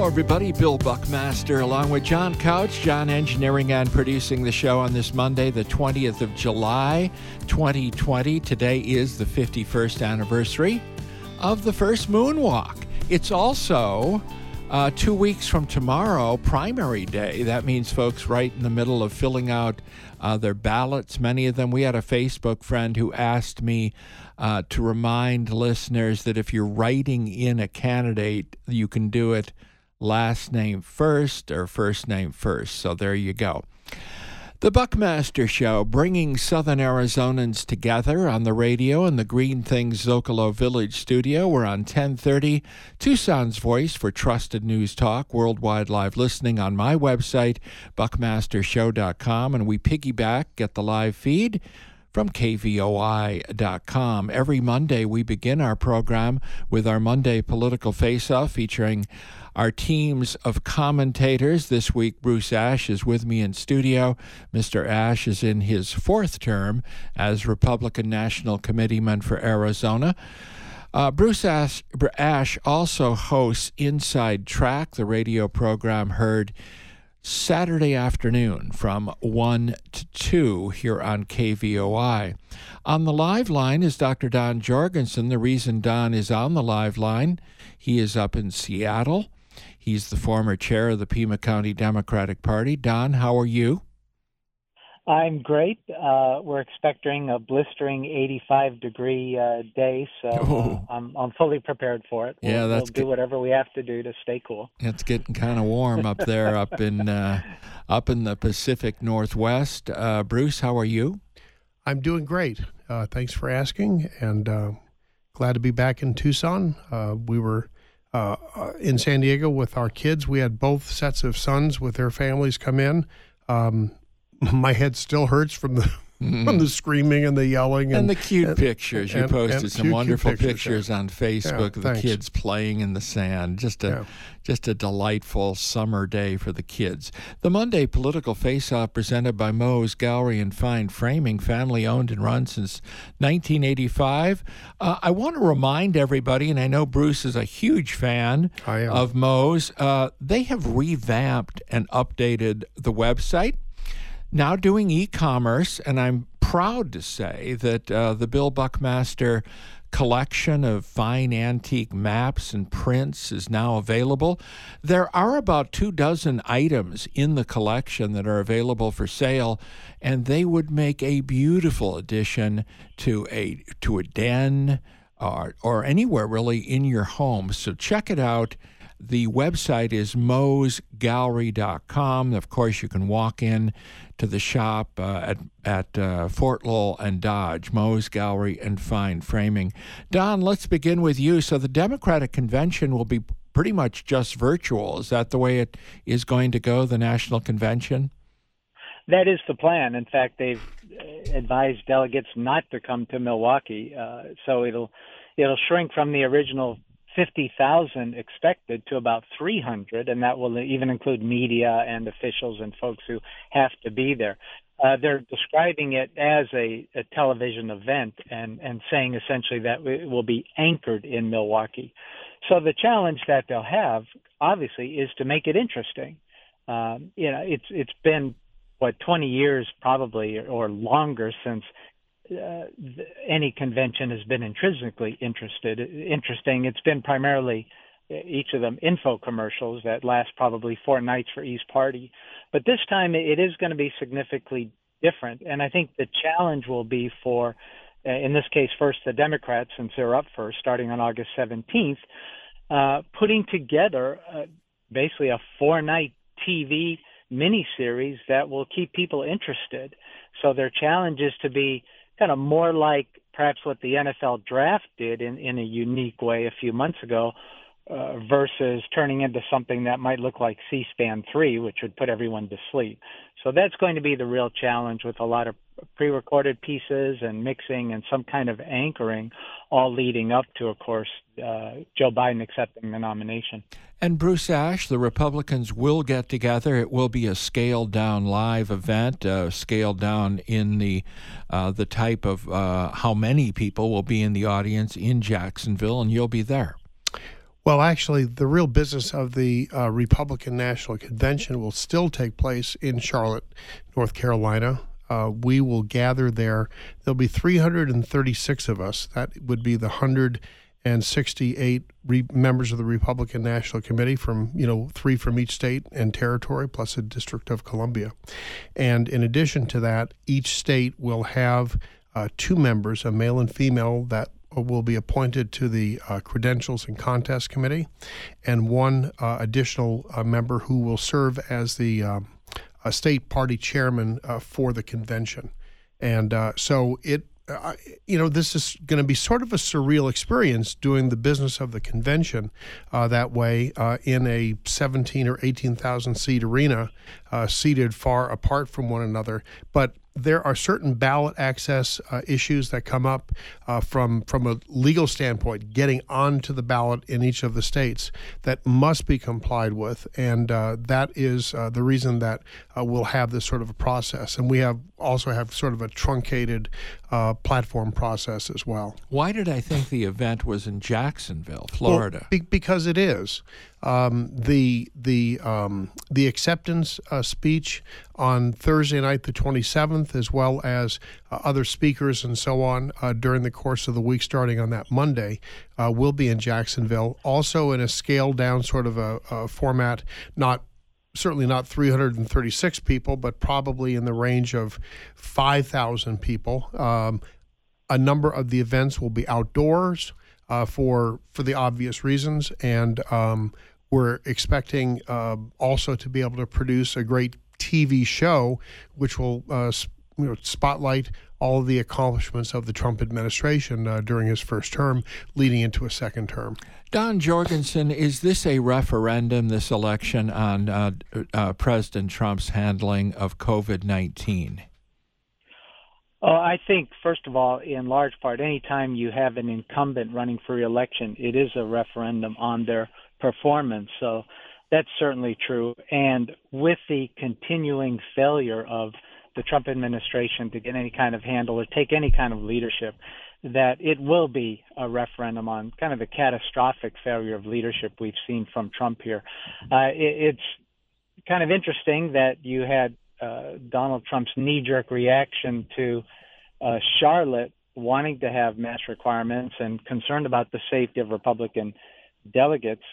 Hello, everybody. Bill Buckmaster along with John Couch. John engineering and producing the show on this Monday, the 20th of July, 2020. Today is the 51st anniversary of the first moonwalk. It's also 2 weeks from tomorrow, primary day. That means folks right in the middle of filling out their ballots, many of them. We had a Facebook friend who asked me to remind listeners that if you're writing in a candidate, you can do it last name first or first name first. So there you go. The Buckmaster Show, bringing Southern Arizonans together on the radio in the Green Things Zocalo Village studio. We're on 1030, Tucson's voice for trusted news talk, worldwide live listening on my website, buckmastershow.com, and we piggyback, get the live feed from kvoi.com. Every Monday, we begin our program with our Monday Political Face-Off featuring our teams of commentators. This week, Bruce Ash is with me in studio. Mr. Ash is in his fourth term as Republican National Committeeman for Arizona. Bruce Ash also hosts Inside Track, the radio program heard Saturday afternoon from 1 to 2 here on KVOI. On the live line is Dr. Don Jorgensen. The reason Don is on the live line, he is up in Seattle. He's the former chair of the Pima County Democratic Party. Don, how are you? I'm great. We're expecting a blistering 85-degree day, so I'm fully prepared for it. We'll do whatever we have to do to stay cool. It's getting kind of warm up there, up in the Pacific Northwest. Bruce, how are you? I'm doing great. Thanks for asking, and glad to be back in Tucson. We were in San Diego with our kids. We had both sets of sons with their families come in. My head still hurts from the screaming and the yelling. And the cute pictures. You posted some wonderful pictures on Facebook of the kids playing in the sand. Just a delightful summer day for the kids. The Monday Political Face-Off presented by Moe's Gallery and Fine Framing, family-owned and run since 1985. I want to remind everybody, and I know Bruce is a huge fan of Moe's, they have revamped and updated the website. Now doing e-commerce, and I'm proud to say that the Bill Buckmaster collection of fine antique maps and prints is now available. There are about 24 items in the collection that are available for sale, and they would make a beautiful addition to a den or anywhere really in your home. So check it out. The website is moesgallery.com. Of course, you can walk in to the shop at Fort Lowell and Dodge, Moe's Gallery and Fine Framing. Don, let's begin with you. So the Democratic Convention will be pretty much just virtual. Is that the way it is going to go, the National Convention? That is the plan. In fact, they've advised delegates not to come to Milwaukee, so it'll shrink from the original 50,000 expected to about 300, and that will even include media and officials and folks who have to be there. They're describing it as a television event and saying essentially that it will be anchored in Milwaukee. So the challenge that they'll have, obviously, is to make it interesting. It's been, 20 years probably or longer since any convention has been intrinsically interesting. It's been primarily each of them info commercials that last probably 4 nights for each party. But this time it is going to be significantly different. And I think the challenge will be for, in this case, first the Democrats, since they're up first, starting on August 17th, putting together basically a 4-night TV miniseries that will keep people interested. So their challenge is to be kind of more like perhaps what the NFL draft did in a unique way a few months ago, versus turning into something that might look like C-SPAN 3, which would put everyone to sleep. So that's going to be the real challenge, with a lot of pre-recorded pieces and mixing and some kind of anchoring, all leading up to, of course, Joe Biden accepting the nomination. And Bruce Ash, the Republicans will get together. It will be a scaled-down live event, scaled down in the type of how many people will be in the audience in Jacksonville, and you'll be there. Well, actually, the real business of the Republican National Convention will still take place in Charlotte, North Carolina. We will gather there. There'll be 336 of us. That would be the 168 members of the Republican National Committee from, 3 from each state and territory, plus the District of Columbia. And in addition to that, each state will have 2 members, a male and female, that will be appointed to the Credentials and Contest Committee, and 1 additional member who will serve as the state party chairman for the convention. And so this is going to be sort of a surreal experience doing the business of the convention that way in a 17 or 18,000 seat arena, seated far apart from one another. But there are certain ballot access issues that come up from a legal standpoint, getting onto the ballot in each of the states, that must be complied with, and that is the reason that we'll have this sort of a process. And we also have sort of a truncated platform process as well. Why did I think the event was in Jacksonville, Florida? Well, because it is. The acceptance speech on Thursday night, the 27th, as well as other speakers and so on during the course of the week starting on that Monday, will be in Jacksonville. Also in a scaled down sort of a format, certainly not 336 people, but probably in the range of 5,000 people. A number of the events will be outdoors for the obvious reasons, and we're expecting also to be able to produce a great TV show, which will spotlight all of the accomplishments of the Trump administration during his first term, leading into a second term. Don Jorgensen, is this a referendum, this election, on President Trump's handling of COVID-19? I think, first of all, in large part, anytime you have an incumbent running for re-election, it is a referendum on their performance. So that's certainly true. And with the continuing failure of the Trump administration to get any kind of handle or take any kind of leadership, that it will be a referendum on kind of the catastrophic failure of leadership we've seen from Trump here. It's kind of interesting that you had Donald Trump's knee-jerk reaction to Charlotte wanting to have mask requirements and concerned about the safety of Republican delegates.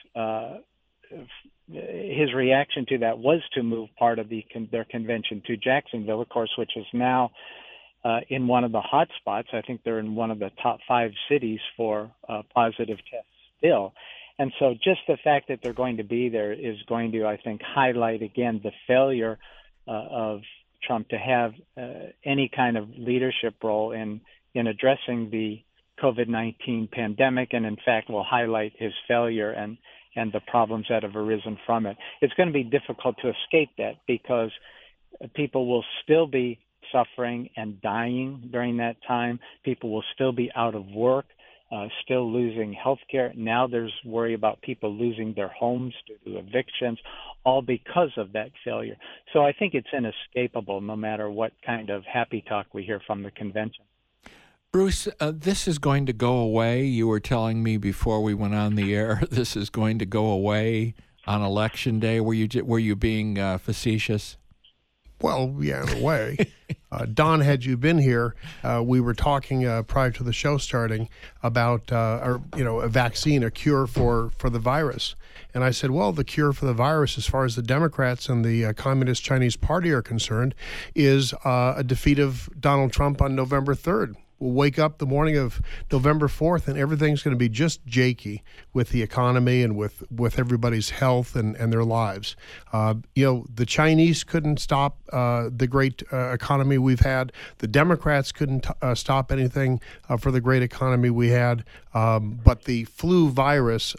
His reaction to that was to move part of their convention to Jacksonville, of course, which is now in one of the hot spots. I think they're in one of the top 5 cities for positive tests still. And so just the fact that they're going to be there is going to, I think, highlight again the failure of Trump to have any kind of leadership role in addressing the COVID-19 pandemic, and in fact will highlight his failure and the problems that have arisen from it. It's going to be difficult to escape that because people will still be suffering and dying during that time. People will still be out of work, still losing health care. Now there's worry about people losing their homes due to evictions, all because of that failure. So I think it's inescapable no matter what kind of happy talk we hear from the convention. Bruce, this is going to go away. You were telling me before we went on the air, this is going to go away on Election Day. Were you being facetious? Well, yeah, in a way. Don, had you been here, we were talking prior to the show starting about a vaccine, a cure for the virus. And I said, well, the cure for the virus, as far as the Democrats and the Communist Chinese Party are concerned, is a defeat of Donald Trump on November 3rd. We'll wake up the morning of November 4th and everything's going to be just jakey with the economy and with everybody's health and their lives. The Chinese couldn't stop the great economy we've had. The Democrats couldn't stop anything for the great economy we had. But the flu virus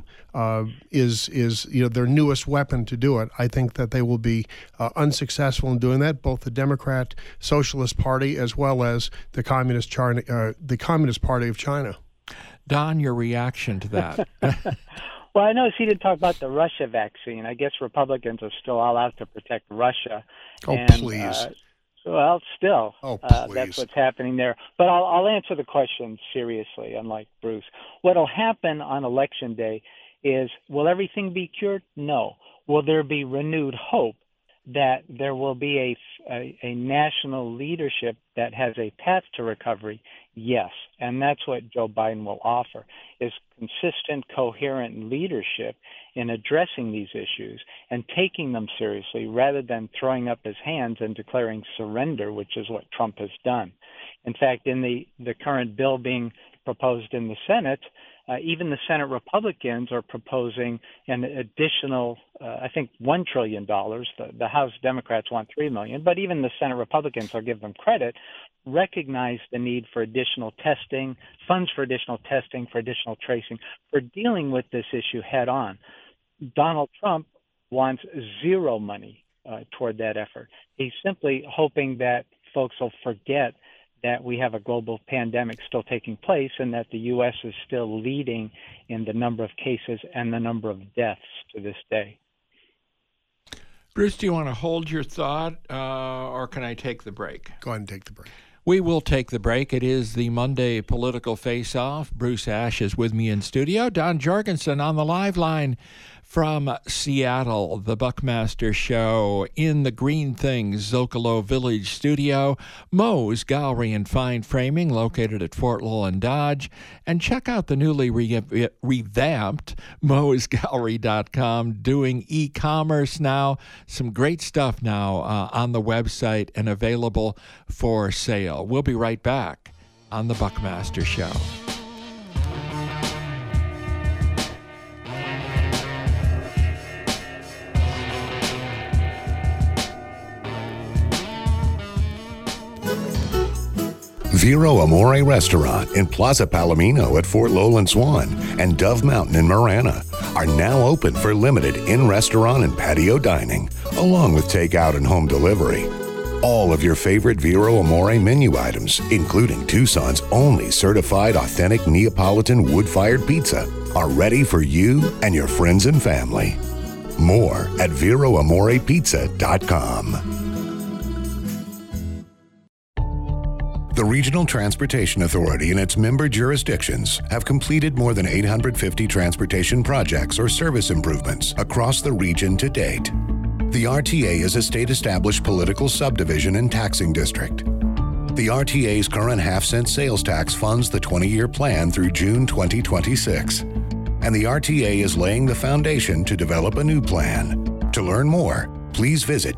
is their newest weapon to do it. I think that they will be unsuccessful in doing that, both the Democrat Socialist Party as well as the Communist Party of China. Don, your reaction to that? Well, I noticed he didn't talk about the Russia vaccine. I guess Republicans are still all out to protect Russia. Oh, please. Well, still, that's what's happening there. But I'll answer the question seriously, unlike Bruce. What will happen on Election Day is, will everything be cured? No. Will there be renewed hope that there will be a national leadership that has a path to recovery? Yes. And that's what Joe Biden will offer, is consistent, coherent leadership in addressing these issues and taking them seriously rather than throwing up his hands and declaring surrender, which is what Trump has done. In fact, in the current bill being proposed in the Senate, even the Senate Republicans are proposing an additional, I think, $1 trillion. The House Democrats want $3 million, but even the Senate Republicans, I'll give them credit, recognize the need for additional testing, funds for additional testing, for additional tracing, for dealing with this issue head on. Donald Trump wants zero money toward that effort. He's simply hoping that folks will forget that we have a global pandemic still taking place and that the U.S. is still leading in the number of cases and the number of deaths to this day. Bruce, do you want to hold your thought, or can I take the break? Go ahead and take the break. We will take the break. It is the Monday Political Face-Off. Bruce Ash is with me in studio. Don Jorgensen on the live line from Seattle, the Buckmaster Show in the Green Things Zocalo Village studio. Moe's Gallery and Fine Framing, located at Fort Lowell Dodge. And check out the newly revamped moesgallery.com, doing e-commerce now. Some great stuff now on the website and available for sale. We'll be right back on the Buckmaster Show. Vero Amore Restaurant in Plaza Palomino at Fort Lowell Swan and Dove Mountain in Marana are now open for limited in-restaurant and patio dining, along with takeout and home delivery. All of your favorite Vero Amore menu items, including Tucson's only certified authentic Neapolitan wood-fired pizza, are ready for you and your friends and family. More at VeroAmorePizza.com. The Regional Transportation Authority and its member jurisdictions have completed more than 850 transportation projects or service improvements across the region to date. The RTA is a state-established political subdivision and taxing district. The RTA's current half-cent sales tax funds the 20-year plan through June 2026. And the RTA is laying the foundation to develop a new plan. To learn more, please visit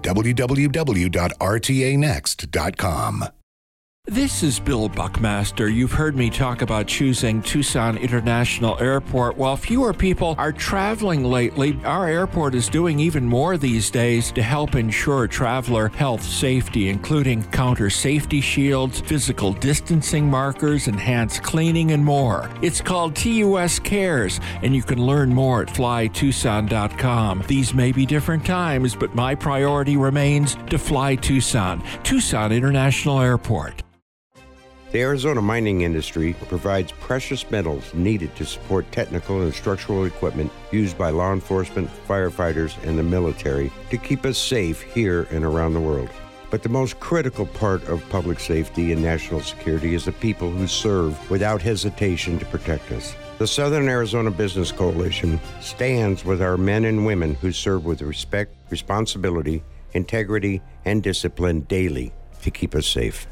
www.rtanext.com. This is Bill Buckmaster. You've heard me talk about choosing Tucson International Airport. While fewer people are traveling lately, our airport is doing even more these days to help ensure traveler health safety, including counter safety shields, physical distancing markers, enhanced cleaning, and more. It's called TUS Cares, and you can learn more at flytucson.com. These may be different times, but my priority remains to fly Tucson. Tucson International Airport. The Arizona mining industry provides precious metals needed to support technical and structural equipment used by law enforcement, firefighters, and the military to keep us safe here and around the world. But the most critical part of public safety and national security is the people who serve without hesitation to protect us. The Southern Arizona Business Coalition stands with our men and women who serve with respect, responsibility, integrity, and discipline daily to keep us safe.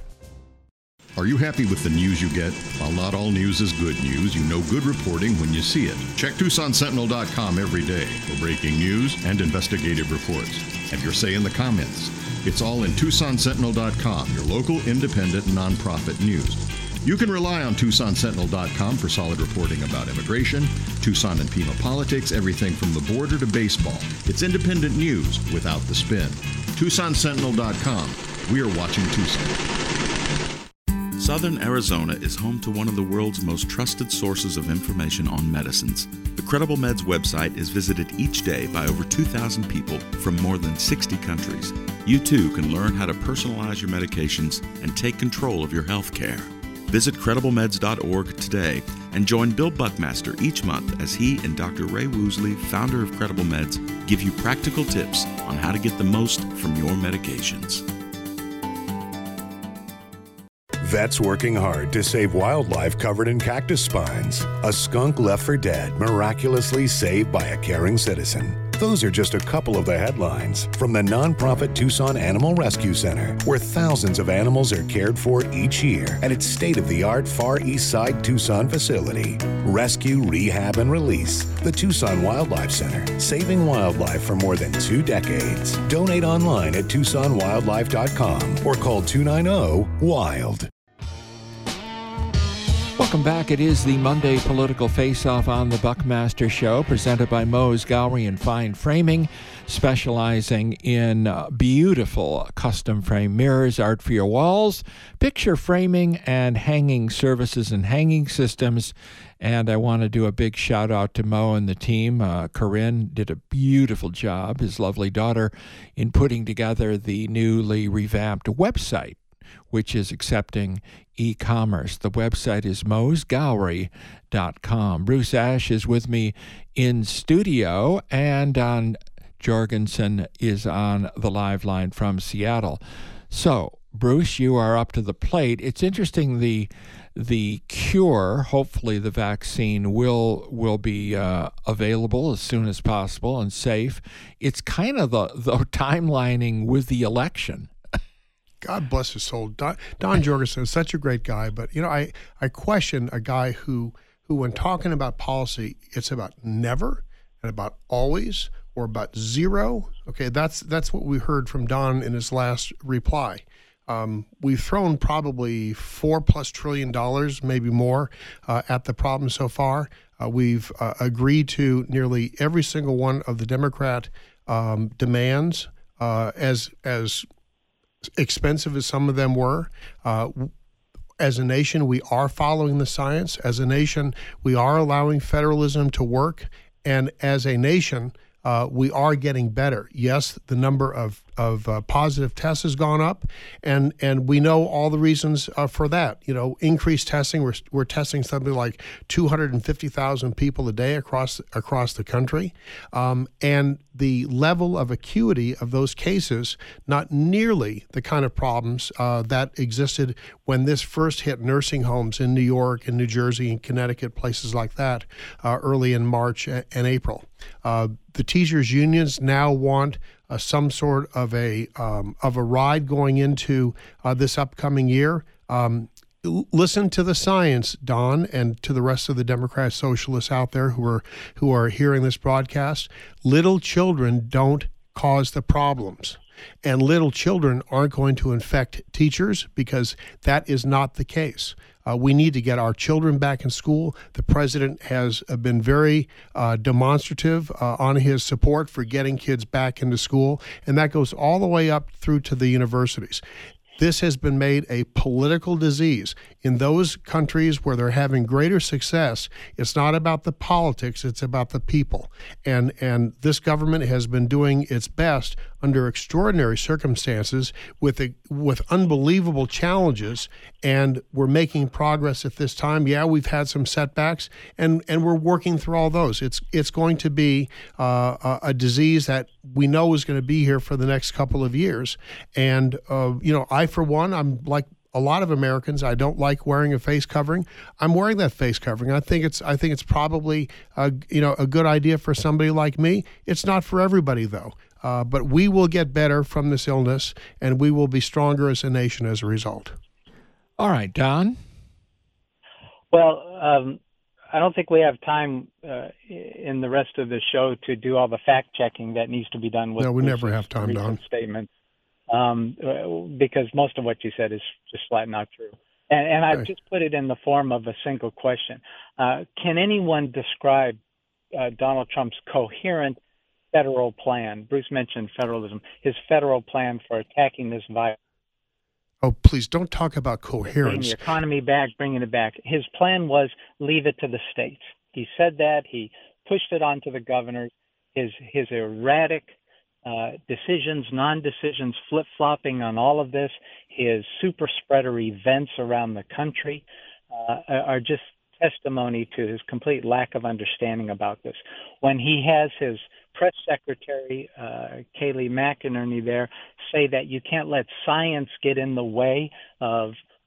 Are you happy with the news you get? While not all news is good news, you know good reporting when you see it. Check TucsonSentinel.com every day for breaking news and investigative reports. Have your say in the comments. It's all in TucsonSentinel.com, your local independent nonprofit news. You can rely on TucsonSentinel.com for solid reporting about immigration, Tucson and Pima politics, everything from the border to baseball. It's independent news without the spin. TucsonSentinel.com. We are watching Tucson. Southern Arizona is home to one of the world's most trusted sources of information on medicines. The Credible Meds website is visited each day by over 2,000 people from more than 60 countries. You too can learn how to personalize your medications and take control of your health care. Visit CredibleMeds.org today and join Bill Buckmaster each month as he and Dr. Ray Woosley, founder of Credible Meds, give you practical tips on how to get the most from your medications. Vets working hard to save wildlife covered in cactus spines. A skunk left for dead, miraculously saved by a caring citizen. Those are just a couple of the headlines from the nonprofit Tucson Animal Rescue Center, where thousands of animals are cared for each year at its state-of-the-art Far East Side Tucson facility. Rescue, rehab, and release. The Tucson Wildlife Center, saving wildlife for more than 2 decades. Donate online at TucsonWildlife.com or call 290-WILD. Welcome back. It is the Monday Political Face-Off on the Buckmaster Show, presented by Moe's Gallery and Fine Framing, specializing in beautiful custom frame mirrors, art for your walls, picture framing, and hanging services and hanging systems. And I want to do a big shout-out to Mo and the team. Corinne did a beautiful job, his lovely daughter, in putting together the newly revamped website, which is accepting e-commerce. The website is moesgallery.com. Bruce Ash is with me in studio, and Don Jorgensen is on the live line from Seattle. So, Bruce, you are up to the plate. It's interesting, the cure, hopefully the vaccine, will be available as soon as possible and safe. It's kind of the timelining with the election. God bless his soul. Don Jorgensen is such a great guy, but I question a guy who when talking about policy, it's about never and about always or about zero. Okay, that's what we heard from Don in his last reply. We've thrown probably $4+ trillion, maybe more, at the problem so far. We've agreed to nearly every single one of the Democrat demands, as expensive as some of them were. As a nation, we are following the science. As a nation, we are allowing federalism to work. And as a nation, we are getting better. Yes, the number of positive tests has gone up, and we know all the reasons for that. Increased testing. We're testing something like 250,000 people a day across the country, and the level of acuity of those cases, not nearly the kind of problems that existed when this first hit nursing homes in New York and New Jersey and Connecticut, places like that, early in March and April. The teachers' unions now want some sort of a ride going into this upcoming year. Listen to the science, Don, and to the rest of the Democrat socialists out there who are hearing this broadcast. Little children don't cause the problems. And little children aren't going to infect teachers, because that is not the case. We need to get our children back in school. The president has been very demonstrative on his support for getting kids back into school, and that goes all the way up through to the universities. This has been made a political disease. In those countries where they're having greater success, it's not about the politics, it's about the people. And this government has been doing its best under extraordinary circumstances with unbelievable challenges, and we're making progress at this time. Yeah, we've had some setbacks, and we're working through all those. It's going to be a disease that we know is going to be here for the next couple of years. And I, for one, I'm like a lot of Americans. I don't like wearing a face covering. I'm wearing that face covering. I think it's probably a good idea for somebody like me. It's not for everybody though. But we will get better from this illness, and we will be stronger as a nation as a result. All right, Don. Well, I don't think we have time in the rest of the show to do all the fact checking that needs to be done with. No, we never have time, Don. Statements, because most of what you said is just flat not true. And I've just put it in the form of a single question. Can anyone describe Donald Trump's coherent federal plan? Bruce mentioned federalism. His federal plan for attacking this virus. Oh, please don't talk about coherence. Bringing the economy back, bringing it back. His plan was leave it to the states. He said that. He pushed it onto the governors. His erratic decisions, non-decisions, flip-flopping on all of this, his super spreader events around the country are just testimony to his complete lack of understanding about this. When he has his press secretary, Kayleigh McEnerney, there say that you can't let science get in the way of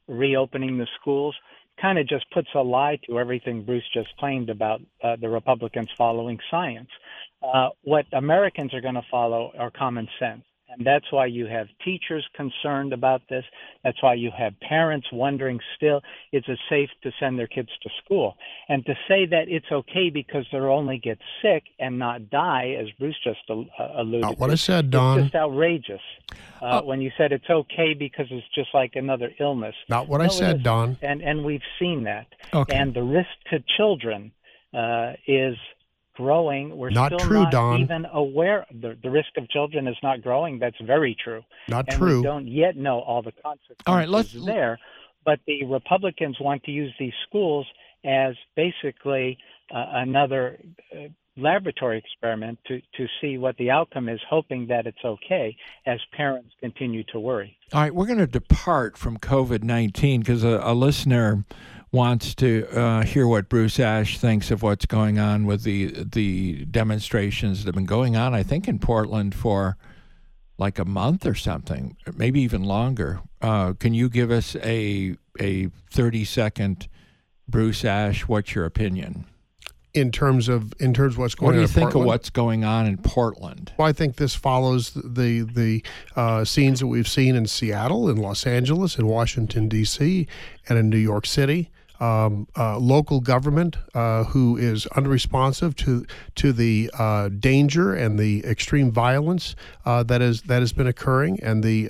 reopening the schools kind of just puts a lie to everything Bruce just claimed about the Republicans following science. What Americans are going to follow are common sense. And that's why you have teachers concerned about this. That's why you have parents wondering still, is it safe to send their kids to school? And to say that it's okay because they'll only get sick and not die, as Bruce just alluded Not what to, I said, Don. it's just outrageous. When you said it's okay because it's just like another illness. Not what I said, Don. And we've seen that. Okay. And the risk to children is growing. We're not still true, not Don. even aware. The risk of children is not growing. That's very true. Not and true. We don't yet know all the consequences All right, let's there. But the Republicans want to use these schools as basically another laboratory experiment to see what the outcome is, hoping that it's okay as parents continue to worry. All right, we're going to depart from COVID-19 because a listener wants to hear what Bruce Ash thinks of what's going on with the demonstrations that have been going on, I think, in Portland for like a month or something, maybe even longer. Can you give us a 30-second Bruce Ash? What's your opinion? In terms of what's going on. What do you in think Portland? of what's going on in Portland? Well, I think this follows the scenes that we've seen in Seattle, in Los Angeles, in Washington, D.C., and in New York City. Local government who is unresponsive to the danger and the extreme violence that has been occurring, and the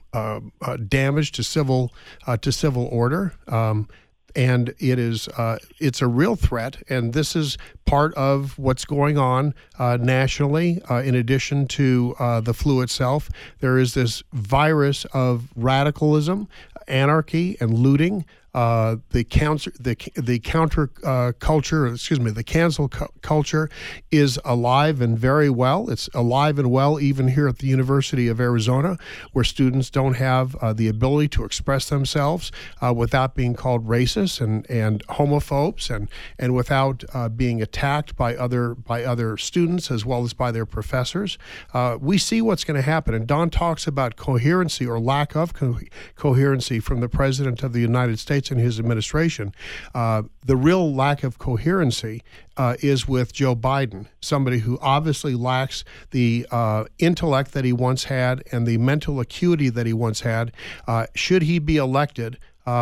damage to civil order. And it's a real threat, and this is part of what's going on nationally. In addition to the flu itself, there is this virus of radicalism, anarchy, and looting. The cancel culture is alive and very well. It's alive and well even here at the University of Arizona, where students don't have the ability to express themselves without being called racist and homophobes, and without being attacked by other students as well as by their professors. We see what's going to happen, and Don talks about coherency or lack of coherency from the President of the United States and his administration. The real lack of coherency is with Joe Biden, somebody who obviously lacks the intellect that he once had and the mental acuity that he once had. Should he be elected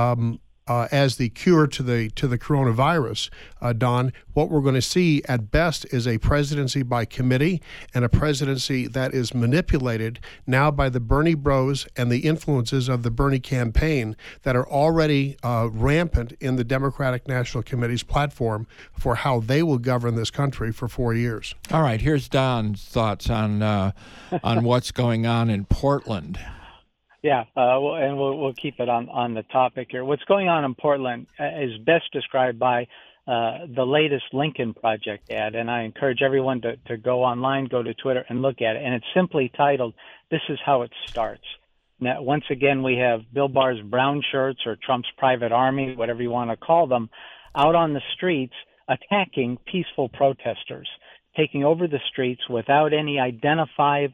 as the cure to the coronavirus, Don, what we're going to see at best is a presidency by committee, and a presidency that is manipulated now by the Bernie bros and the influences of the Bernie campaign that are already rampant in the Democratic National Committee's platform for how they will govern this country for 4 years. All right, here's Don's thoughts on what's going on in Portland. Yeah, and we'll keep it on the topic here. What's going on in Portland is best described by the latest Lincoln Project ad, and I encourage everyone to go online, go to Twitter, and look at it. And it's simply titled, "This is How It Starts." Now, once again, we have Bill Barr's brown shirts, or Trump's private army, whatever you want to call them, out on the streets attacking peaceful protesters, taking over the streets without any identified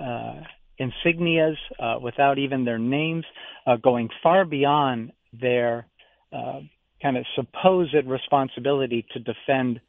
insignias, without even their names, going far beyond their kind of supposed responsibility to defend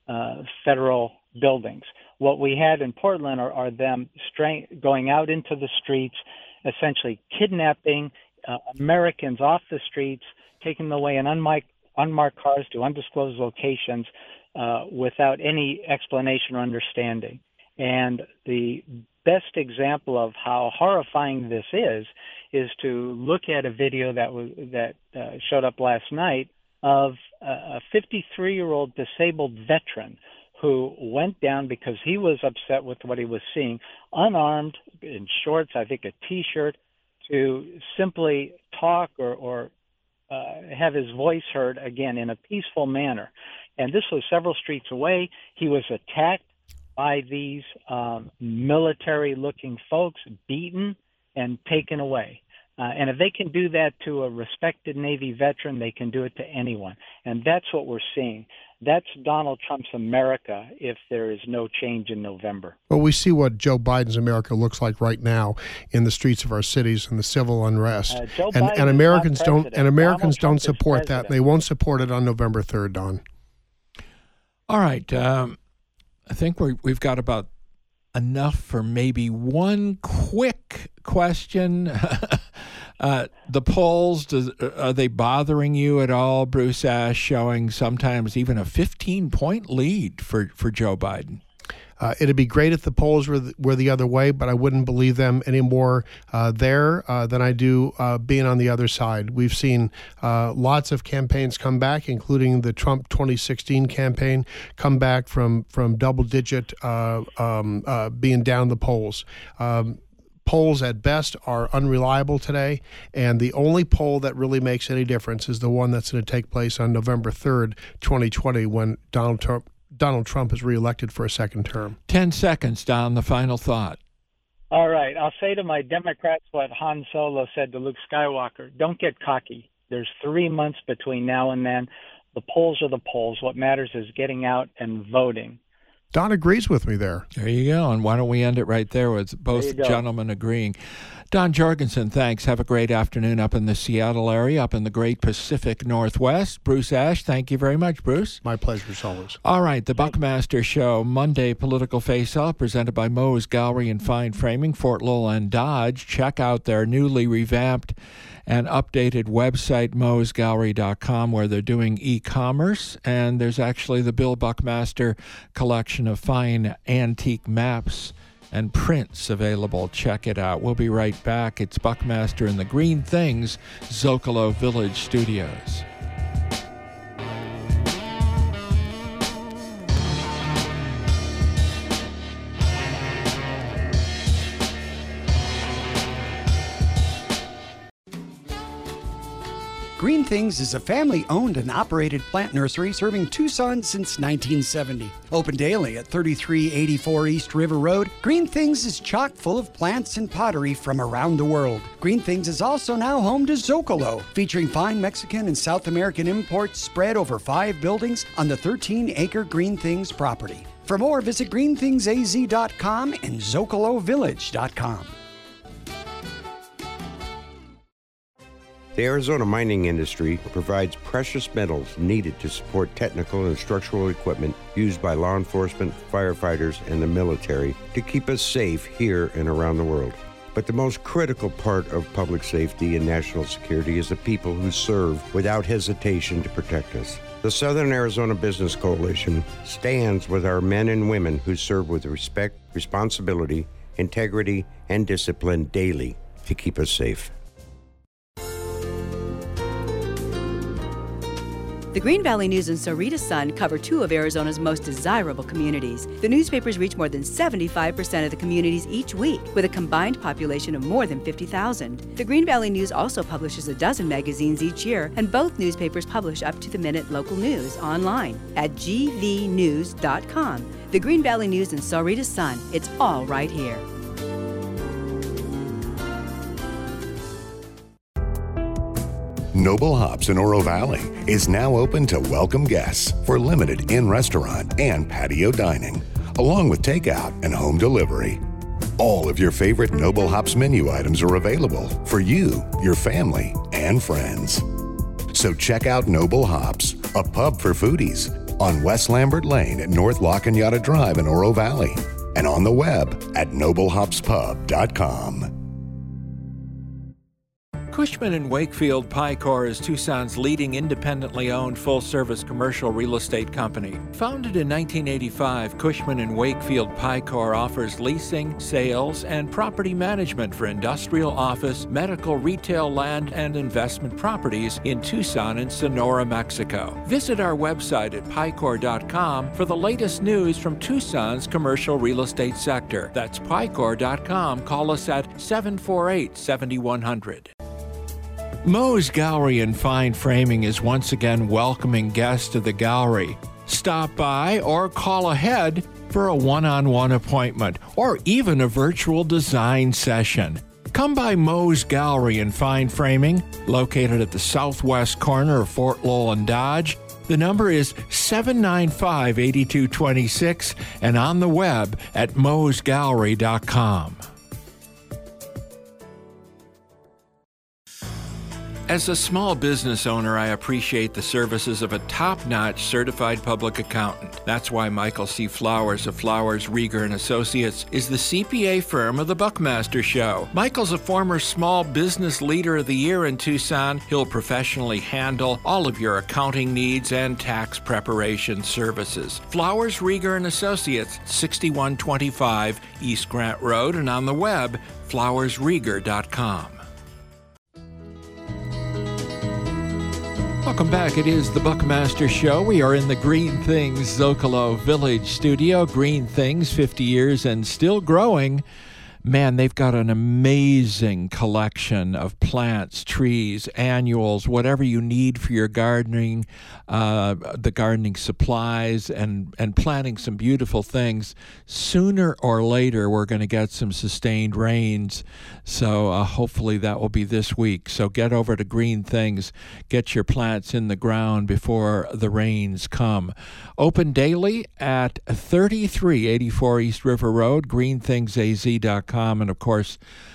federal buildings. What we had in Portland are them going out into the streets, essentially kidnapping Americans off the streets, taking them away in unmarked cars to undisclosed locations without any explanation or understanding. And the best example of how horrifying this is to look at a video that showed up last night of a 53-year-old disabled veteran who went down because he was upset with what he was seeing, unarmed, in shorts, I think a T-shirt, to simply talk or have his voice heard again in a peaceful manner. And this was several streets away. He was attacked by these military-looking folks, beaten and taken away. And if they can do that to a respected Navy veteran, they can do it to anyone. And that's what we're seeing. That's Donald Trump's America if there is no change in November. Well, we see what Joe Biden's America looks like right now in the streets of our cities and the civil unrest. And Americans don't support that. They won't support it on November 3rd, Don. All right. I think we've got about enough for maybe one quick question. The polls, are they bothering you at all? Bruce Ash showing sometimes even a 15-point lead for Joe Biden. It'd be great if the polls were the other way, but I wouldn't believe them any more there than I do being on the other side. We've seen lots of campaigns come back, including the Trump 2016 campaign, come back from double-digit being down the polls. Polls at best are unreliable today, and the only poll that really makes any difference is the one that's going to take place on November 3rd, 2020, when Donald Trump is reelected for a second term. 10 seconds, Don, the final thought. All right. I'll say to my Democrats what Han Solo said to Luke Skywalker. Don't get cocky. There's 3 months between now and then. The polls are the polls. What matters is getting out and voting. Don agrees with me there. There you go. And why don't we end it right there with both gentlemen agreeing. Don Jorgensen, thanks. Have a great afternoon up in the Seattle area, up in the great Pacific Northwest. Bruce Ash, thank you very much, Bruce. My pleasure, as always. All right, the Buckmaster Show, Monday Political Face-Off, presented by Moe's Gallery and Fine Framing, Fort Lowell and Dodge. Check out their newly revamped and updated website, moesgallery.com, where they're doing e-commerce. And there's actually the Bill Buckmaster collection of fine antique maps and prints available. Check it out. We'll be right back. It's Buckmaster and the Green Things, Zocalo Village Studios. Green Things is a family-owned and operated plant nursery serving Tucson since 1970. Open daily at 3384 East River Road, Green Things is chock full of plants and pottery from around the world. Green Things is also now home to Zocalo, featuring fine Mexican and South American imports spread over 5 buildings on the 13-acre Green Things property. For more, visit greenthingsaz.com and zocalovillage.com. The Arizona mining industry provides precious metals needed to support technical and structural equipment used by law enforcement, firefighters, and the military to keep us safe here and around the world. But the most critical part of public safety and national security is the people who serve without hesitation to protect us. The Southern Arizona Business Coalition stands with our men and women who serve with respect, responsibility, integrity, and discipline daily to keep us safe. The Green Valley News and Sahuarita Sun cover 2 of Arizona's most desirable communities. The newspapers reach more than 75% of the communities each week, with a combined population of more than 50,000. The Green Valley News also publishes a dozen magazines each year, and both newspapers publish up-to-the-minute local news online at gvnews.com. The Green Valley News and Sahuarita Sun, it's all right here. Noble Hops in Oro Valley is now open to welcome guests for limited in-restaurant and patio dining, along with takeout and home delivery. All of your favorite Noble Hops menu items are available for you, your family, and friends. So check out Noble Hops, a pub for foodies, on West Lambert Lane at North La Cañada Drive in Oro Valley, and on the web at noblehopspub.com. Cushman & Wakefield Picor is Tucson's leading independently owned full-service commercial real estate company. Founded in 1985, Cushman & Wakefield Picor offers leasing, sales, and property management for industrial, office, medical, retail, land, and investment properties in Tucson and Sonora, Mexico. Visit our website at picor.com for the latest news from Tucson's commercial real estate sector. That's picor.com. Call us at 748-7100. Moe's Gallery and Fine Framing is once again welcoming guests to the gallery. Stop by or call ahead for a one-on-one appointment or even a virtual design session. Come by Moe's Gallery and Fine Framing, located at the southwest corner of Fort Lowell and Dodge, The number is 795-8226 and on the web at mosgallery.com. As a small business owner, I appreciate the services of a top-notch certified public accountant. That's why Michael C. Flowers of Flowers, Rieger & Associates is the CPA firm of the Buckmaster Show. Michael's a former Small Business Leader of the Year in Tucson. He'll professionally handle all of your accounting needs and tax preparation services. Flowers, Rieger & Associates, 6125 East Grant Road, and on the web, flowersrieger.com. Welcome back. It is the Buckmaster Show. We are in the Green Things Zocalo Village studio. Green Things, 50 years and still growing. Man, they've got an amazing collection of plants, trees, annuals, whatever you need for your gardening, the gardening supplies, and planting some beautiful things. Sooner or later, we're going to get some sustained rains, so hopefully that will be this week. So get over to Green Things, get your plants in the ground before the rains come. Open daily at 3384 East River Road, greenthingsaz.com. And, of course,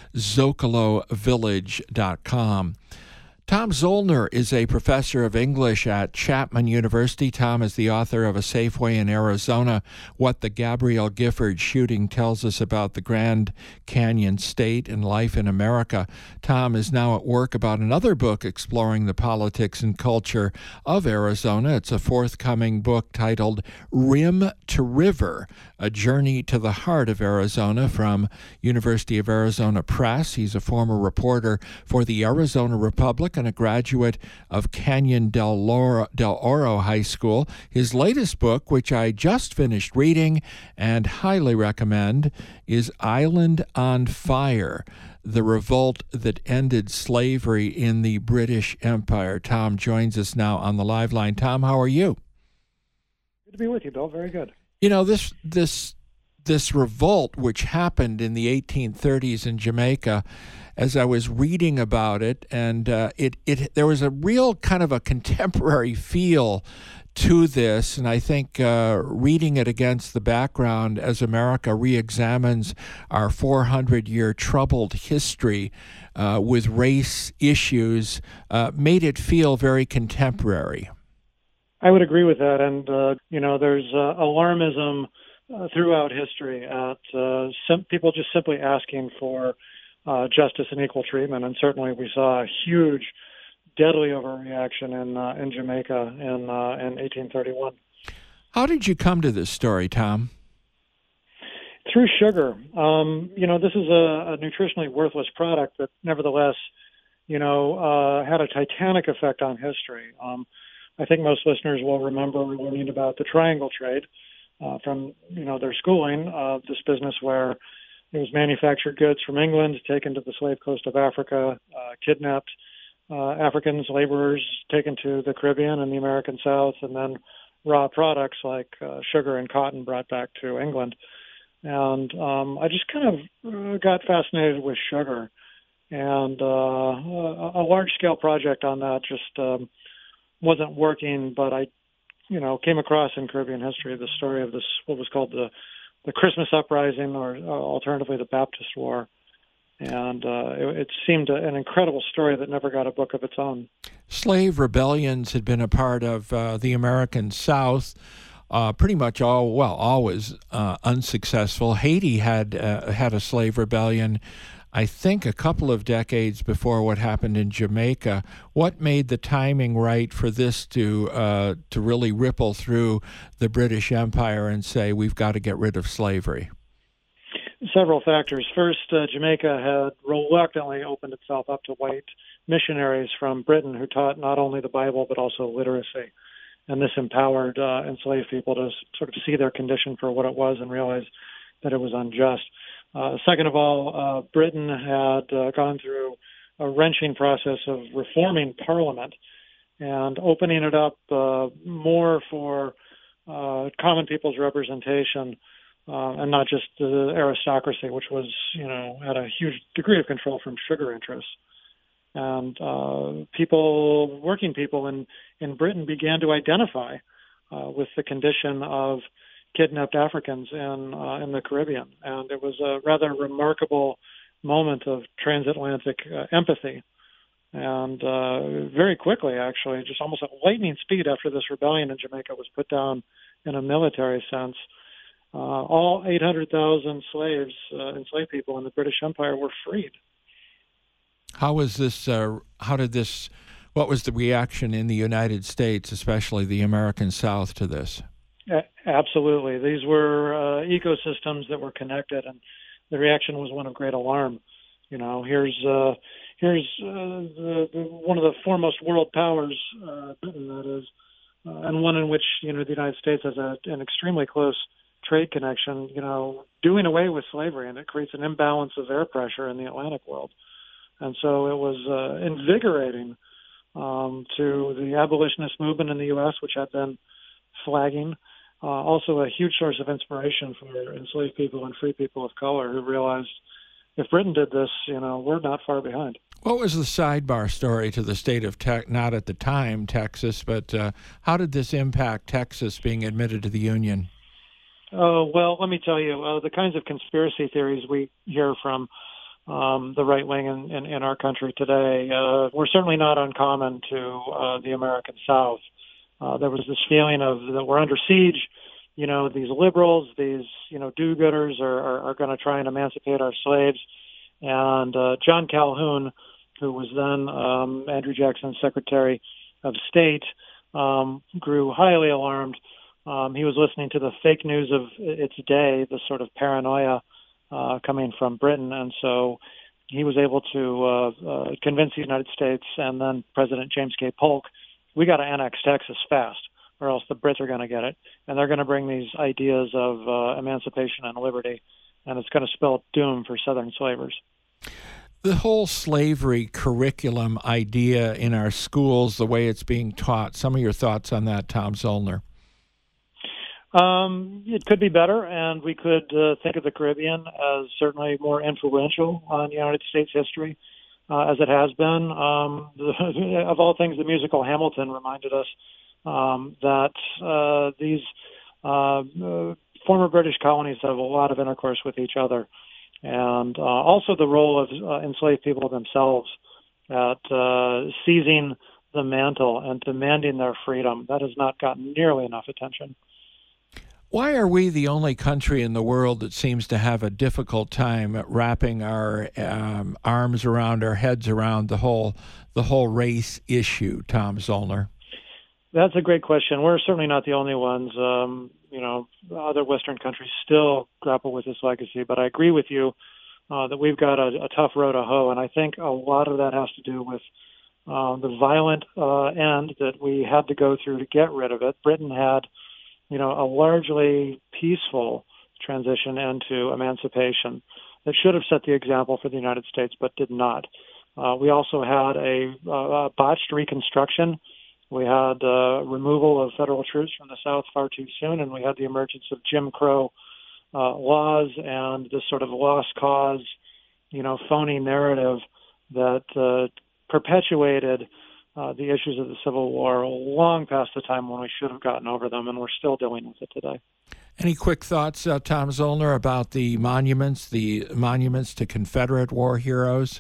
ZocaloVillage.com. Tom Zollner is a professor of English at Chapman University. Tom is the author of A Safe Way in Arizona, What the Gabrielle Gifford Shooting Tells Us About the Grand Canyon State and Life in America. Tom is now at work about another book exploring the politics and culture of Arizona. It's a forthcoming book titled Rim to River, A Journey to the Heart of Arizona from University of Arizona Press. He's a former reporter for the Arizona Republic and a graduate of Canyon del Oro High School. His latest book, which I just finished reading and highly recommend, is Island on Fire, The Revolt That Ended Slavery in the British Empire. Tom joins us now on the live line. Tom, how are you? Good to be with you, Bill. Very good. You know, this revolt, which happened in the 1830s in Jamaica, as I was reading about it, and there was a real kind of a contemporary feel to this, and I think reading it against the background as America re-examines our 400-year troubled history with race issues made it feel very contemporary. I would agree with that, and there's alarmism throughout history at people just simply asking for justice and equal treatment, and certainly we saw a huge, deadly overreaction in Jamaica in 1831. How did you come to this story, Tom? Through sugar. This is a nutritionally worthless product that nevertheless, had a titanic effect on history. I think most listeners will remember learning about the triangle trade from their schooling, this business where it was manufactured goods from England taken to the slave coast of Africa, kidnapped Africans, laborers taken to the Caribbean and the American South, and then raw products like sugar and cotton brought back to England. And I just kind of got fascinated with sugar, and a large-scale project on that just wasn't working, but I came across in Caribbean history the story of this, what was called the Christmas Uprising, or alternatively the Baptist War. And it seemed an incredible story that never got a book of its own. Slave rebellions had been a part of the American South, pretty much always unsuccessful. Haiti had a slave rebellion, I think, a couple of decades before what happened in Jamaica. What made the timing right for this to really ripple through the British Empire and say, we've got to get rid of slavery? Several factors. First, Jamaica had reluctantly opened itself up to white missionaries from Britain who taught not only the Bible but also literacy. And this empowered enslaved people to sort of see their condition for what it was and realize that it was unjust. Second of all, Britain had gone through a wrenching process of reforming Parliament and opening it up more for common people's representation, and not just the aristocracy, which was, had a huge degree of control from sugar interests. And working people in Britain began to identify with the condition of kidnapped Africans in the Caribbean. And it was a rather remarkable moment of transatlantic empathy. And very quickly, actually, just almost at lightning speed after this rebellion in Jamaica was put down in a military sense, all 800,000 enslaved people in the British Empire were freed. What was the reaction in the United States, especially the American South, to this? Absolutely. These were ecosystems that were connected, and the reaction was one of great alarm. You know, here's one of the foremost world powers, Britain, that is, and one in which, you know, the United States has an extremely close trade connection, you know, doing away with slavery, and it creates an imbalance of air pressure in the Atlantic world. And so it was invigorating to the abolitionist movement in the U.S., which had been flagging. Also a huge source of inspiration for enslaved people and free people of color who realized if Britain did this, you know, we're not far behind. What was the sidebar story to the state of not at the time Texas, but how did this impact Texas being admitted to the Union? Well, let me tell you, the kinds of conspiracy theories we hear from the right wing in our country today were certainly not uncommon to the American South. There was this feeling that we're under siege. You know, these liberals, these, you know, do-gooders are going to try and emancipate our slaves. And John Calhoun, who was then Andrew Jackson's Secretary of State, grew highly alarmed. He was listening to the fake news of its day, the sort of paranoia coming from Britain. And so he was able to convince the United States and then President James K. Polk, we got to annex Texas fast, or else the Brits are going to get it. And they're going to bring these ideas of emancipation and liberty, and it's going to spell doom for Southern slavers. The whole slavery curriculum idea in our schools, the way it's being taught, some of your thoughts on that, Tom Zoellner? It could be better, and we could think of the Caribbean as certainly more influential on United States history, as it has been. Of all things, the musical Hamilton reminded us that these former British colonies have a lot of intercourse with each other, and also the role of enslaved people themselves at seizing the mantle and demanding their freedom. That has not gotten nearly enough attention. Why are we the only country in the world that seems to have a difficult time wrapping our arms around, our heads around the whole race issue, Tom Zoellner? That's a great question. We're certainly not the only ones. You know, other Western countries still grapple with this legacy, but I agree with you that we've got a tough row to hoe, and I think a lot of that has to do with the violent end that we had to go through to get rid of it. Britain had, you know, a largely peaceful transition into emancipation that should have set the example for the United States, but did not. We also had a botched reconstruction. We had removal of federal troops from the South far too soon, and we had the emergence of Jim Crow laws and this sort of lost cause, you know, phony narrative that perpetuated the issues of the Civil War long past the time when we should have gotten over them, and we're still dealing with it today. Any quick thoughts, Tom Zoellner, about the monuments to Confederate war heroes?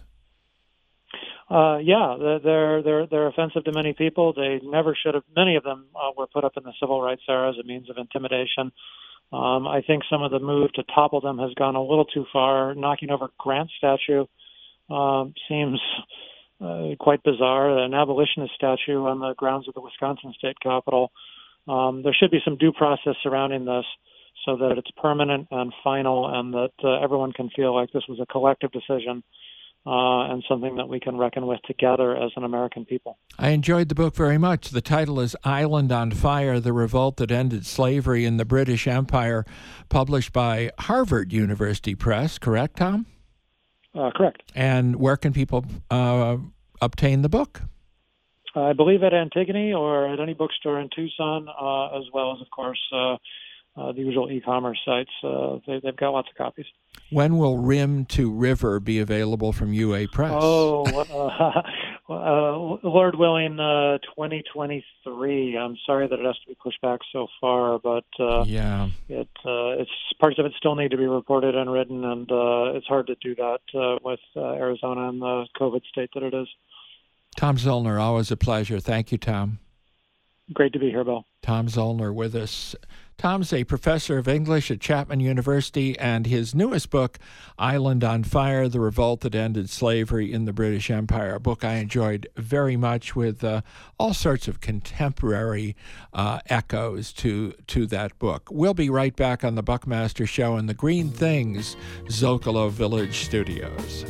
Yeah, they're offensive to many people. They never should have. Many of them were put up in the civil rights era as a means of intimidation. I think some of the move to topple them has gone a little too far. Knocking over Grant's statue seems quite bizarre. An abolitionist statue on the grounds of the Wisconsin State Capitol. There should be some due process surrounding this so that it's permanent and final, and that everyone can feel like this was a collective decision and something that we can reckon with together as an American people. I enjoyed the book very much. The title is Island on Fire, The Revolt That Ended Slavery in the British Empire, published by Harvard University Press. Correct, Tom? Correct. And where can people obtain the book? I believe at Antigone or at any bookstore in Tucson, as well as, of course, the usual e-commerce sites. They've got lots of copies. When will Rim to River be available from UA Press? Lord willing, 2023. I'm sorry that it has to be pushed back so far, but it's parts of it still need to be reported and written, and it's hard to do that with Arizona and the COVID state that it is. Tom Zoellner, always a pleasure. Thank you, Tom. Great to be here, Bill. Tom Zoellner with us. Tom's a professor of English at Chapman University, and his newest book, Island on Fire, The Revolt That Ended Slavery in the British Empire, a book I enjoyed very much with all sorts of contemporary echoes to that book. We'll be right back on the Buckmaster Show in the Green Things Zocalo Village Studios.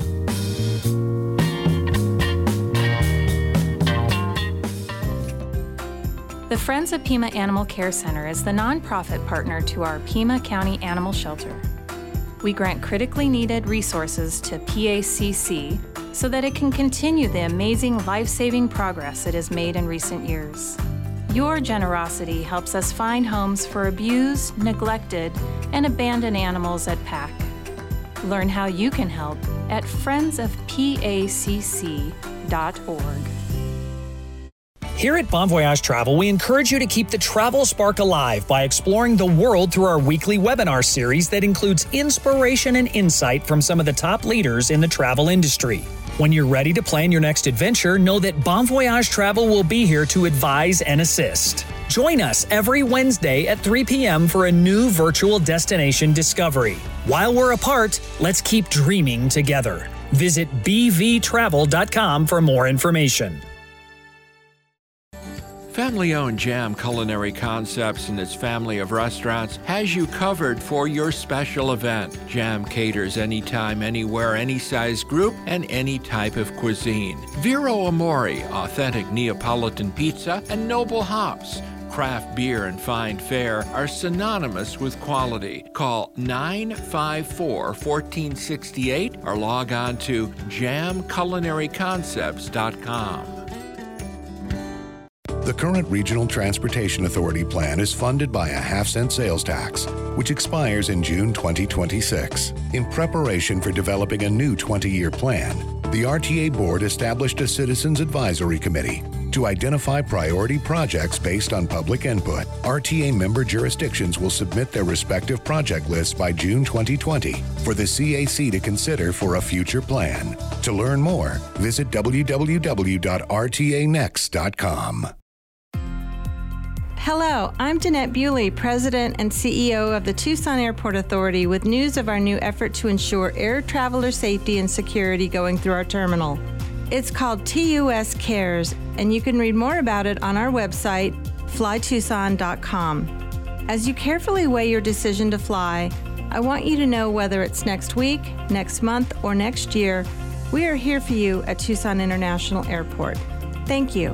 The Friends of Pima Animal Care Center is the nonprofit partner to our Pima County Animal Shelter. We grant critically needed resources to PACC so that it can continue the amazing life-saving progress it has made in recent years. Your generosity helps us find homes for abused, neglected, and abandoned animals at PAC. Learn how you can help at friendsofpacc.org. Here at Bon Voyage Travel, we encourage you to keep the travel spark alive by exploring the world through our weekly webinar series that includes inspiration and insight from some of the top leaders in the travel industry. When you're ready to plan your next adventure, know that Bon Voyage Travel will be here to advise and assist. Join us every Wednesday at 3 p.m. for a new virtual destination discovery. While we're apart, let's keep dreaming together. Visit bvtravel.com for more information. Family-owned Jam Culinary Concepts and its family of restaurants has you covered for your special event. Jam caters anytime, anywhere, any size group, and any type of cuisine. Vero Amore, authentic Neapolitan pizza, and Noble Hops, craft beer and fine fare, are synonymous with quality. Call 954-1468 or log on to jamculinaryconcepts.com. The current Regional Transportation Authority plan is funded by a half-cent sales tax, which expires in June 2026. In preparation for developing a new 20-year plan, the RTA Board established a Citizens Advisory Committee to identify priority projects based on public input. RTA member jurisdictions will submit their respective project lists by June 2020 for the CAC to consider for a future plan. To learn more, visit www.rtanext.com. Hello, I'm Danette Bewley, President and CEO of the Tucson Airport Authority, with news of our new effort to ensure air traveler safety and security going through our terminal. It's called TUS Cares, and you can read more about it on our website, flytucson.com. As you carefully weigh your decision to fly, I want you to know whether it's next week, next month, or next year, we are here for you at Tucson International Airport. Thank you.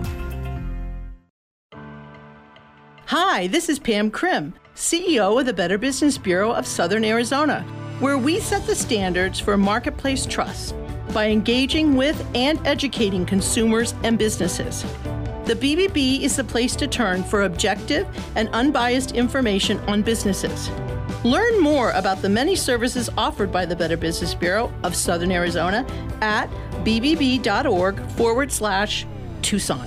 Hi, this is Pam Krim, CEO of the Better Business Bureau of Southern Arizona, where we set the standards for marketplace trust by engaging with and educating consumers and businesses. The BBB is the place to turn for objective and unbiased information on businesses. Learn more about the many services offered by the Better Business Bureau of Southern Arizona at bbb.org/Tucson.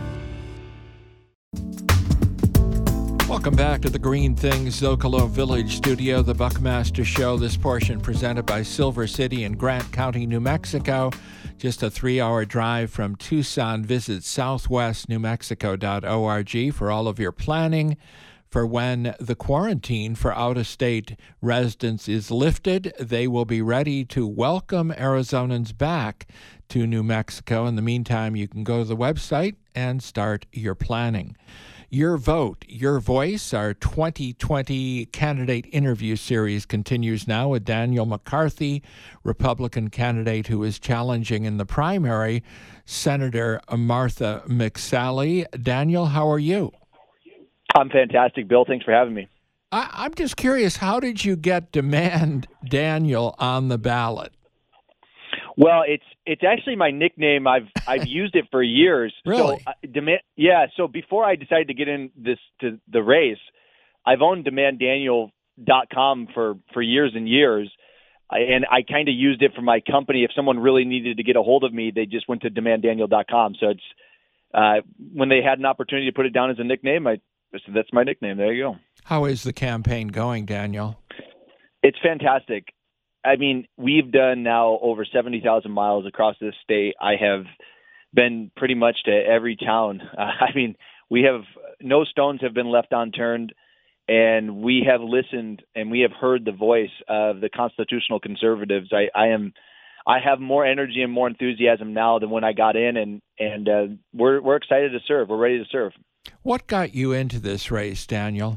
Welcome back to the Green Things Zocalo Village Studio, the Buckmaster Show. This portion presented by Silver City in Grant County, New Mexico. Just a 3-hour drive from Tucson. Visit southwestnewmexico.org for all of your planning for when the quarantine for out-of-state residents is lifted. They will be ready to welcome Arizonans back to New Mexico. In the meantime, you can go to the website and start your planning. Your Vote, Your Voice, our 2020 candidate interview series continues now with Daniel McCarthy, Republican candidate who is challenging in the primary Senator Martha McSally. Daniel, how are you? I'm fantastic, Bill. Thanks for having me. I'm just curious, how did you get Demand Daniel on the ballot? Well, it's actually my nickname. I've used it for years. Really? So before I decided to get in to the race, I've owned DemandDaniel.com for years and years. and I kind of used it for my company. If someone really needed to get a hold of me, they just went to demanddaniel.com. So it's when they had an opportunity to put it down as a nickname, I said, that's my nickname. There you go. How is the campaign going, Daniel? It's fantastic. I mean, we've done now over 70,000 miles across this state. I have been pretty much to every town. I mean, we have no stones have been left unturned, and we have listened and we have heard the voice of the constitutional conservatives. I have more energy and more enthusiasm now than when I got in, and we're excited to serve. We're ready to serve. What got you into this race, Daniel?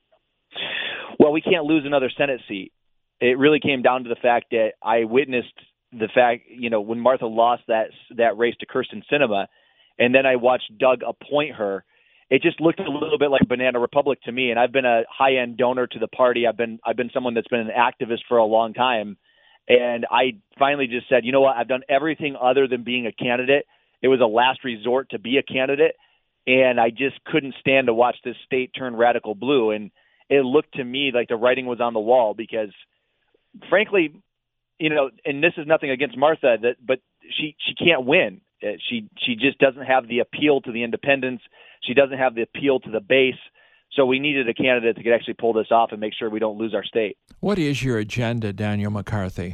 Well, we can't lose another Senate seat. It really came down to the fact that I witnessed the fact, when Martha lost that race to Kirsten Sinema, and then I watched Doug appoint her. It just looked a little bit like Banana Republic to me, and I've been a high-end donor to the party. I've been someone that's been an activist for a long time, and I finally just said, you know what? I've done everything other than being a candidate. It was a last resort to be a candidate, and I just couldn't stand to watch this state turn radical blue. And it looked to me like the writing was on the wall because, frankly, and this is nothing against Martha, but she can't win. She just doesn't have the appeal to the independents. She doesn't have the appeal to the base. So we needed a candidate that could actually pull this off and make sure we don't lose our state. What is your agenda, Daniel McCarthy?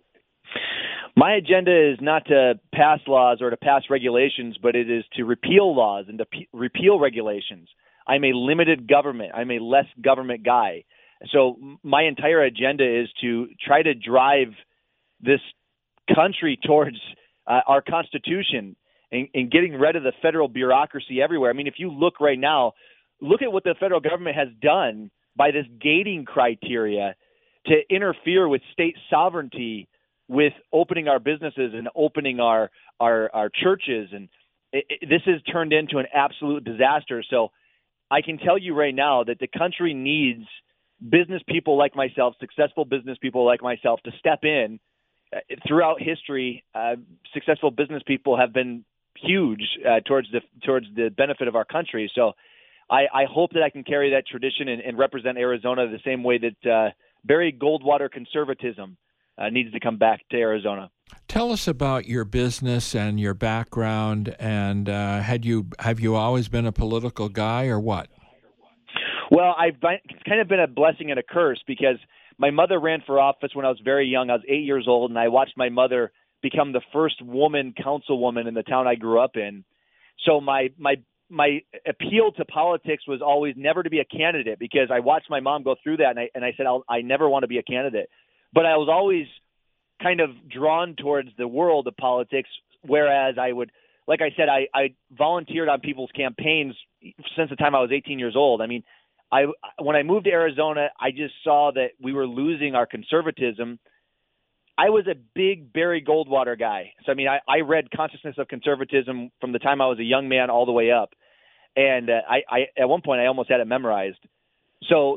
My agenda is not to pass laws or to pass regulations, but it is to repeal laws and to repeal regulations. I'm a limited government. I'm a less government guy. So my entire agenda is to try to drive this country towards our Constitution and getting rid of the federal bureaucracy everywhere. I mean, if you look right now, look at what the federal government has done by this gating criteria to interfere with state sovereignty, with opening our businesses and opening our churches. And this has turned into an absolute disaster. So I can tell you right now that the country needs business people like myself, successful business people like myself, to step in. Throughout history, successful business people have been huge towards the benefit of our country. So I hope that I can carry that tradition and represent Arizona the same way that Barry Goldwater conservatism needs to come back to Arizona. Tell us about your business and your background, and have you always been a political guy or what? Well, it's kind of been a blessing and a curse because my mother ran for office when I was very young. I was 8 years old, and I watched my mother become the first woman councilwoman in the town I grew up in. So my appeal to politics was always never to be a candidate because I watched my mom go through that, and I said, I never want to be a candidate. But I was always kind of drawn towards the world of politics, whereas I would, like I said, I volunteered on people's campaigns since the time I was 18 years old. I mean, when I moved to Arizona, I just saw that we were losing our conservatism. I was a big Barry Goldwater guy. So, I mean, I read Consciousness of Conservatism from the time I was a young man all the way up. And I at one point, I almost had it memorized. So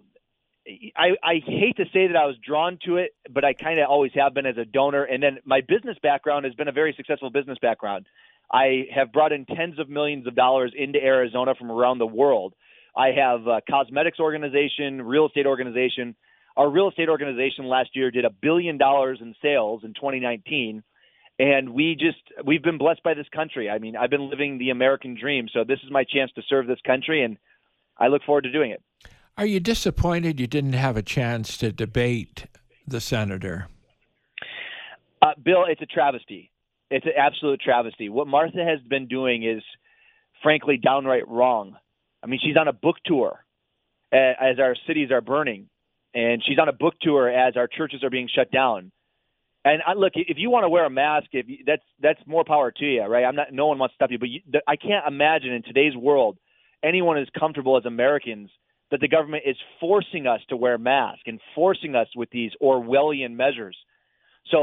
I hate to say that I was drawn to it, but I kind of always have been as a donor. And then my business background has been a very successful business background. I have brought in tens of millions of dollars into Arizona from around the world. I have a cosmetics organization, real estate organization. Our real estate organization last year did $1 billion in sales in 2019. And we've been blessed by this country. I mean, I've been living the American dream. So this is my chance to serve this country, and I look forward to doing it. Are you disappointed you didn't have a chance to debate the senator? Bill, it's a travesty. It's an absolute travesty. What Martha has been doing is, frankly, downright wrong. I mean, she's on a book tour as our cities are burning, and she's on a book tour as our churches are being shut down. And look, if you want to wear a mask, that's more power to you, right? No one wants to stop you, but I can't imagine in today's world anyone is comfortable as Americans that the government is forcing us to wear masks and forcing us with these Orwellian measures. So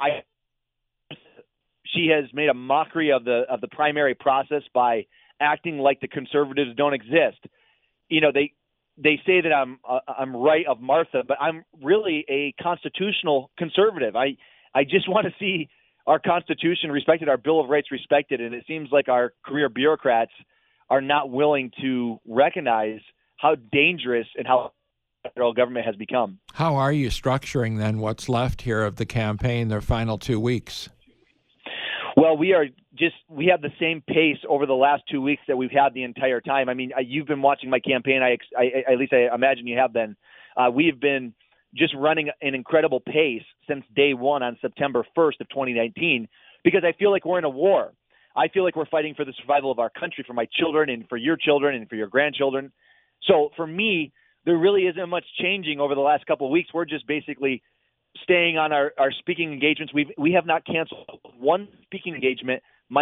she has made a mockery of the primary process by acting like the conservatives don't exist. You know, they say that I'm right of Martha, but I'm really a constitutional conservative. I just want to see our Constitution respected, our Bill of Rights respected, and it seems like our career bureaucrats are not willing to recognize how dangerous and how federal government has become. How are you structuring then what's left here of the campaign, their final 2 weeks? Well, we have the same pace over the last 2 weeks that we've had the entire time. I mean, you've been watching my campaign. At least I imagine you have been. We've been just running an incredible pace since day one on September 1st of 2019, because I feel like we're in a war. I feel like we're fighting for the survival of our country, for my children and for your children and for your grandchildren. So for me, there really isn't much changing over the last couple of weeks. We're just basically staying on our speaking engagements. We have not canceled one speaking engagement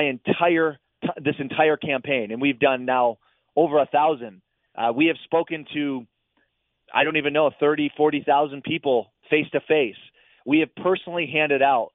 this entire campaign, and we've done now over 1,000. We have spoken to, I don't even know, 30, 40,000 people face to face. We have personally handed out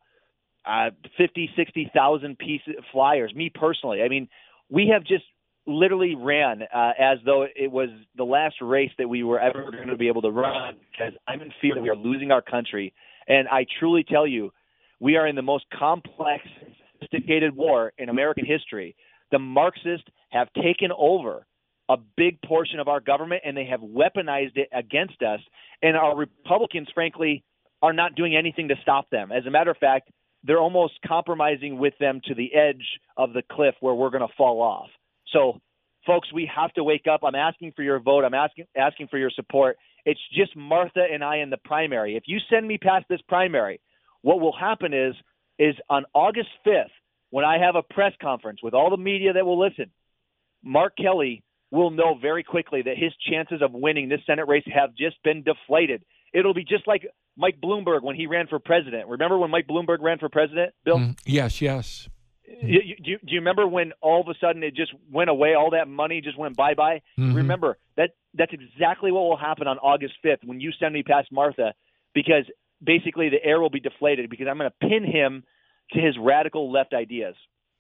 50, 60,000 pieces flyers, me personally. I mean, we have just literally ran as though it was the last race that we were ever going to be able to run, because I'm in fear that we are losing our country. And I truly tell you, we are in the most complex, sophisticated war in American history. The Marxists have taken over a big portion of our government, and they have weaponized it against us. And our Republicans, frankly, are not doing anything to stop them. As a matter of fact, they're almost compromising with them to the edge of the cliff where we're going to fall off. So, folks, we have to wake up. I'm asking for your vote. I'm asking for your support. It's just Martha and I in the primary. If you send me past this primary, what will happen is on August 5th, when I have a press conference with all the media that will listen, Mark Kelly will know very quickly that his chances of winning this Senate race have just been deflated. It'll be just like Mike Bloomberg when he ran for president. Remember when Mike Bloomberg ran for president, Bill? Yes. Do you remember when all of a sudden it just went away? All that money just went bye-bye? Mm-hmm. Remember, that's exactly what will happen on August 5th when you send me past Martha, because basically the air will be deflated, because I'm going to pin him to his radical left ideas.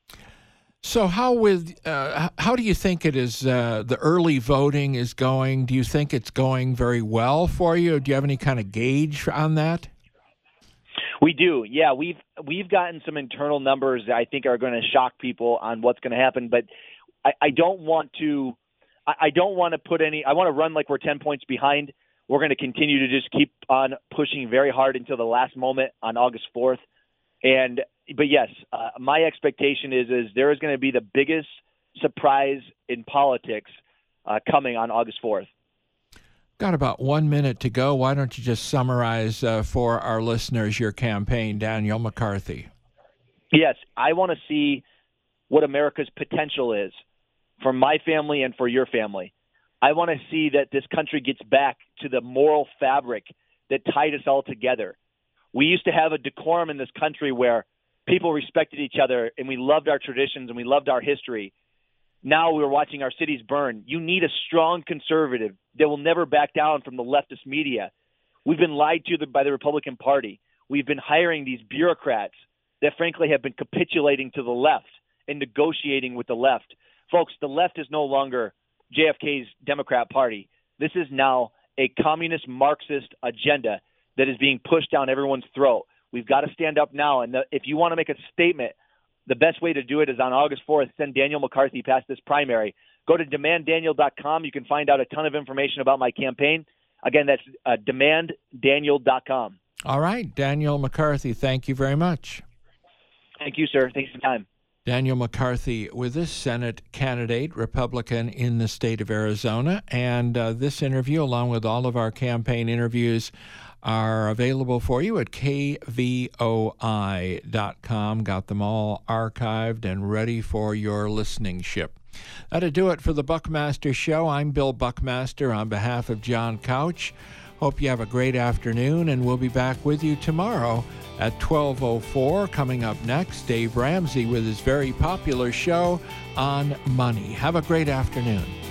So how do you think it is the early voting is going? Do you think it's going very well for you? Do you have any kind of gauge on that? We do. Yeah, we've gotten some internal numbers that I think are going to shock people on what's going to happen, but I don't want to put any – I want to run like we're 10 points behind. We're going to continue to just keep on pushing very hard until the last moment on August 4th. But yes, my expectation is there is going to be the biggest surprise in politics coming on August 4th. Got about 1 minute to go. Why don't you just summarize for our listeners your campaign, Daniel McCarthy? Yes, I want to see what America's potential is for my family and for your family. I want to see that this country gets back to the moral fabric that tied us all together. We used to have a decorum in this country where people respected each other and we loved our traditions and we loved our history. Now we're watching our cities burn. You need a strong conservative that will never back down from the leftist media. We've been lied to by the Republican Party. We've been hiring these bureaucrats that frankly have been capitulating to the left and negotiating with the left. Folks, the left is no longer JFK's Democrat Party. This is now a communist Marxist agenda that is being pushed down everyone's throat. We've got to stand up now. And if you want to make a statement, the best way to do it is on August 4th. Send Daniel McCarthy past this primary. Go to demanddaniel.com. You can find out a ton of information about my campaign. Again, that's demanddaniel.com. All right. Daniel McCarthy, thank you very much. Thank you, sir. Thanks for your time. Daniel McCarthy with us, Senate candidate, Republican in the state of Arizona. And this interview, along with all of our campaign interviews, are available for you at kvoi.com. Got them all archived and ready for your listening-ship. That'll do it for the Buckmaster Show. I'm Bill Buckmaster on behalf of John Couch. Hope you have a great afternoon, and we'll be back with you tomorrow at 12:04. Coming up next, Dave Ramsey with his very popular show on money. Have a great afternoon.